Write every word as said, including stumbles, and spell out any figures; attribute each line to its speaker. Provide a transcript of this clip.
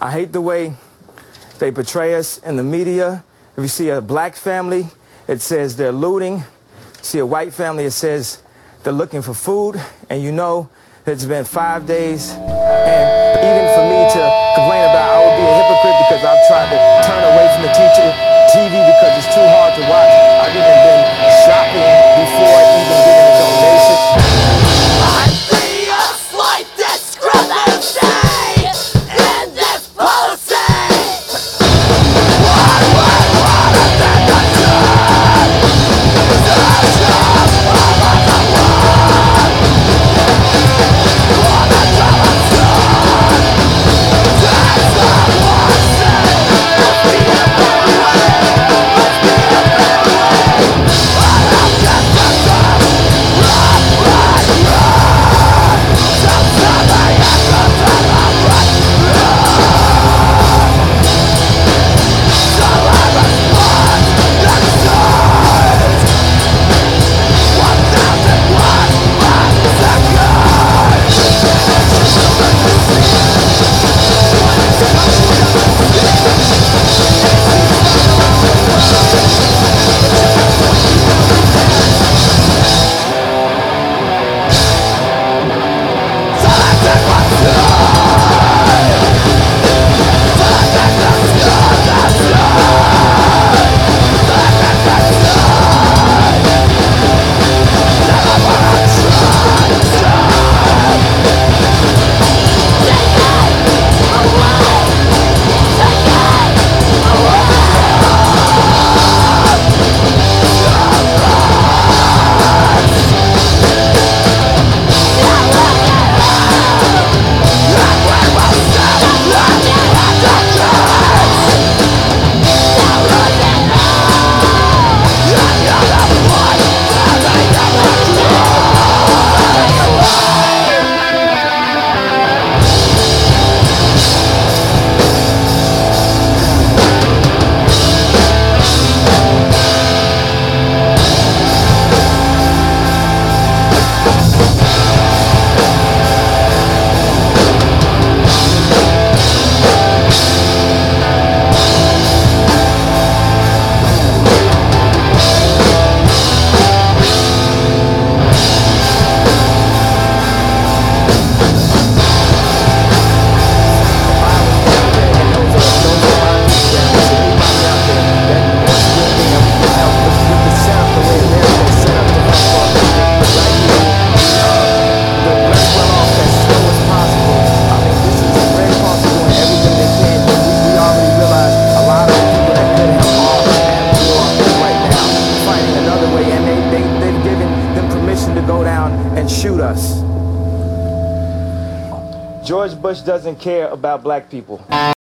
Speaker 1: I hate the way they portray us in the media. If you see a black family, it says they're looting. See a white family, it says they're looking for food. And you know it's been five days. And even for me to complain about, I would be a hypocrite because I've tried to turn away from the teacher, T V because it's too hard to watch. I've even been shopping before even giving a donation.
Speaker 2: I see a slight discrepancy in this policy. Why would one of the concern the job of the world? For the job of son, that's the one thing. Must be a better way, must be a better way. I don't get the time, run, run, run. Somebody has to tell them run, run. So I respond, that's yours. One thousand one, one
Speaker 1: and shoot us. George Bush doesn't care about black people.